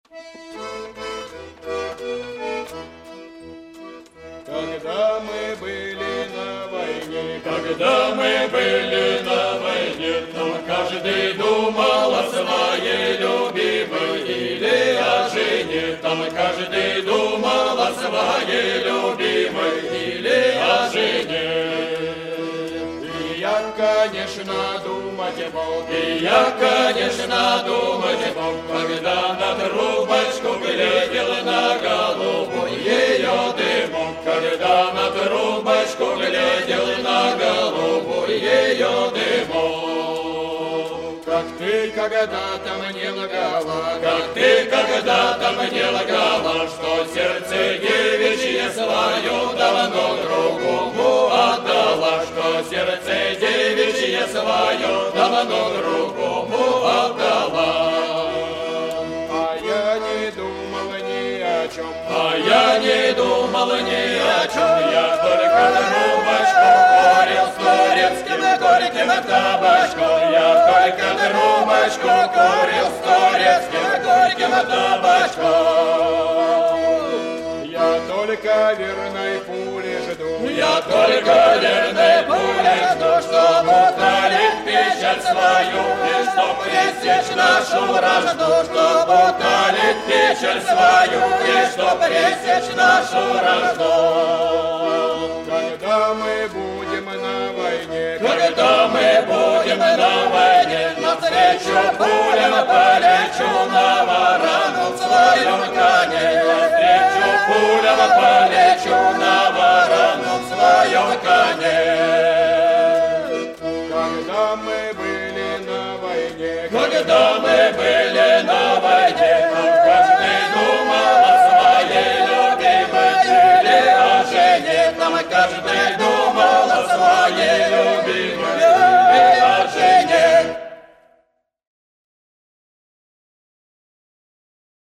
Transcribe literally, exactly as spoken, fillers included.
Когда мы были на войне, когда мы были на войне, там каждый думал о своей любимой или о жене. Там каждый думал о своей любимой или о жене. И я, конечно, думать мог, и я, конечно, думать мог, когда на трубочку глядел на голубой ее дымок, когда на трубочку глядел на голубой ее дымок. Как ты когда-то мне лгала, как ты когда-то мне лгала, что сердце девичье свое давно другому отдала, что сердце девичье свое давно другому отдала. А я не думал ни о чем, а я не думал ни о чем, я только трубочку курил с турецким горьким табачком, я только трубочку курил с турецким горьким табачком. Я только верной пули жду, я только верной пули жду, чтоб утолить печаль свою и чтоб пресечь нашу вражду, чтоб утолить печаль свою и чтоб пресечь нашу вражду. Когда мы будем на войне, когда мы будем на войне, навстречу пулям полечу на ворону в своем коне, навстречу пулям полечу на ворону в своем коне. Когда мы были на войне, когда мы были на войне, там каждый думал о своей любимой или о жене, там каждый